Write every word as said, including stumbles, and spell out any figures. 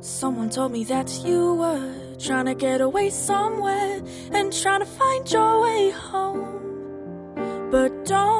Someone told me that you were trying to get away somewhere and trying to find your way home. But don't